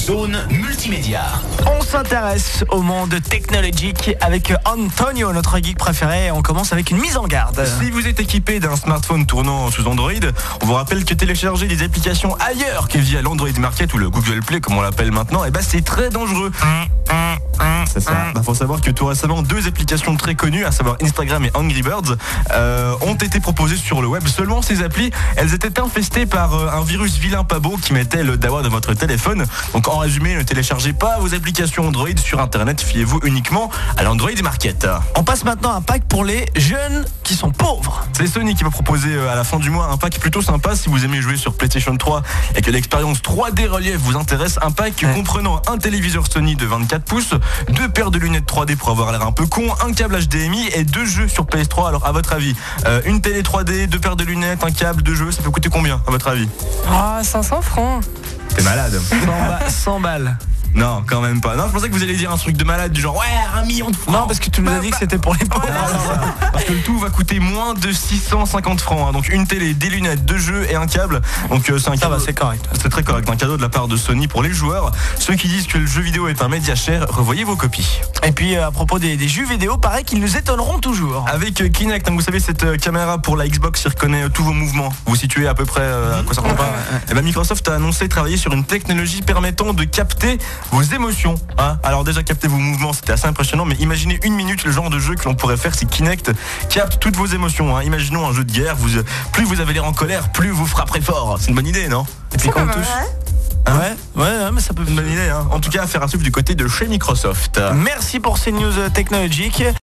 zone multimédia. On s'intéresse au monde technologique avec Antonio, notre geek préféré. On commence avec une mise en garde. Si vous êtes équipé d'un smartphone tournant sous Android, on vous rappelle que télécharger des applications ailleurs que via l'Android Market ou le Google Play comme on l'appelle maintenant, c'est très dangereux. C'est ça. Faut savoir que tout récemment, 2 applications très connues, à savoir Instagram et Angry Birds, ont été proposées sur le web. Seulement ces applis, elles étaient infestées par un virus vilain pas beau qui mettait le dawa de votre téléphone. Donc en résumé, ne téléchargez pas vos applications Android sur Internet, fiez-vous uniquement à l'Android Market. On passe maintenant à un pack pour les jeunes qui sont pauvres. C'est Sony qui va proposer à la fin du mois un pack plutôt sympa si vous aimez jouer sur PlayStation 3 et que l'expérience 3D relief vous intéresse. Un pack comprenant un téléviseur Sony de 24 pouces, 2 paires de lunettes 3D pour avoir l'air un peu con, un câble HDMI et 2 jeux sur PS3. Alors à votre avis, une télé 3D, 2 paires de lunettes, un câble, 2 jeux, ça peut coûter combien à votre avis? 500 francs. T'es malade. 100 balles. Non, quand même pas. Non, je pensais que vous alliez dire un truc de malade du genre 1 million de francs. Non, parce que tu nous as dit que c'était pour les pauvres. Parce que le tout va coûter moins de 650 francs. Donc une télé, des lunettes, 2 jeux et un câble. Donc c'est un cadeau. C'est correct. C'est très correct. Un cadeau de la part de Sony pour les joueurs. Ceux qui disent que le jeu vidéo est un média cher, revoyez vos copies. Et puis à propos des jeux vidéo, pareil qu'ils nous étonneront toujours. Avec Kinect, vous savez cette caméra pour la Xbox qui reconnaît tous vos mouvements. Vous situez à peu près à quoi ça ressemble pas. Et Microsoft a annoncé travailler sur une technologie permettant de capter vos émotions. Alors déjà capter vos mouvements, c'était assez impressionnant, mais imaginez une minute le genre de jeu que l'on pourrait faire si Kinect capte toutes vos émotions. Imaginons un jeu de guerre, plus vous avez l'air en colère, plus vous frapperez fort. C'est une bonne idée, non? Et puis quand on touche. Ouais, mais ça peut. Une bonne idée. En tout cas, à faire un truc du côté de chez Microsoft. Merci pour ces news technologiques.